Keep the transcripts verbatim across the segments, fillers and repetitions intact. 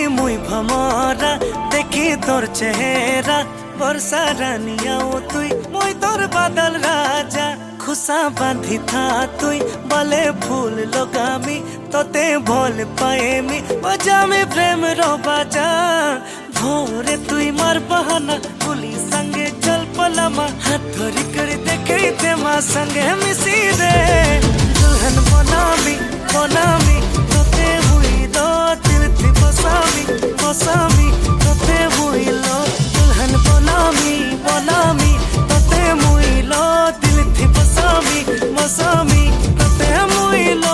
मुई भमरा देखी तोर चेहरा बरसा रानिया तुई मुई तोर बादल राजा खुशा बांधी था तुई बले फूल लगामी तोते भोल पाएमी बजा में प्रेम रो बाजा भोरे तुई मार बहाना पुली संगे चल पलामा हाथ धरी कर देखे ते माँ संगे मिसी रे दुल्हन बनामी बनामी तोते हुई लो दिल थी बसामी बसामी तोते हुई लो दुल्हन बनामी बनामी तोते हुई लो दिल थी बसामी बसामी तोते हुई लो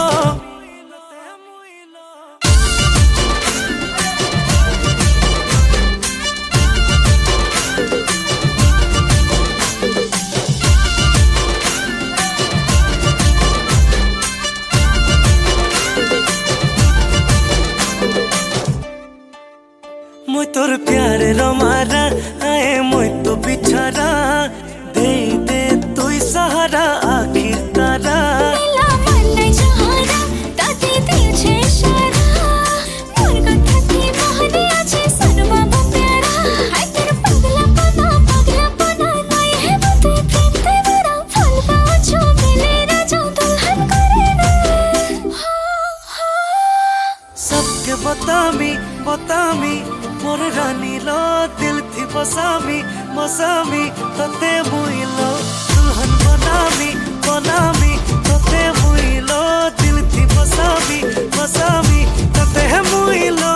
मुई तोर प्यार रमारा आए मुई तो बिछारा दे दे तुई सहारा आखिर तारा मेला मन नहीं जहारा ताते दिल छे इशारा मोर कथा की मोहनी आछे सनवा बो प्यारा हाय तेरे पगला पना पगला पना नहीं है बते प्रेम ते मेरा फल पाओ छो मिले राजा दुल्हन करे ना सबके बतामी बतामी मोर रानी लो दिल थी बसामी मसामी तोते मुई लो दुल्हन बनामी बनामी तोते मुई लो दिल थी बसामी मसामी तोते मुई लो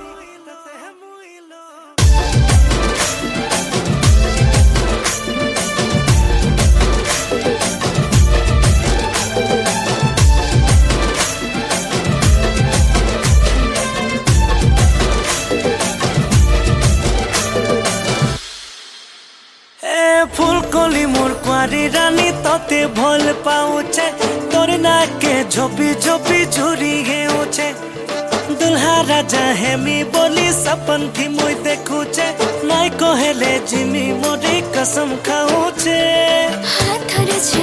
फूल कोली मोर कुआरी रानी तोते भोल पाऊचे तोर नाके झोपी झोपी झुरी गे ऊंचे दुल्हा राजा है मी बोली सपन थी मुई देखूचे नाई कोहेले जिमी मोरी कसम खाऊचे हाथ धरे छे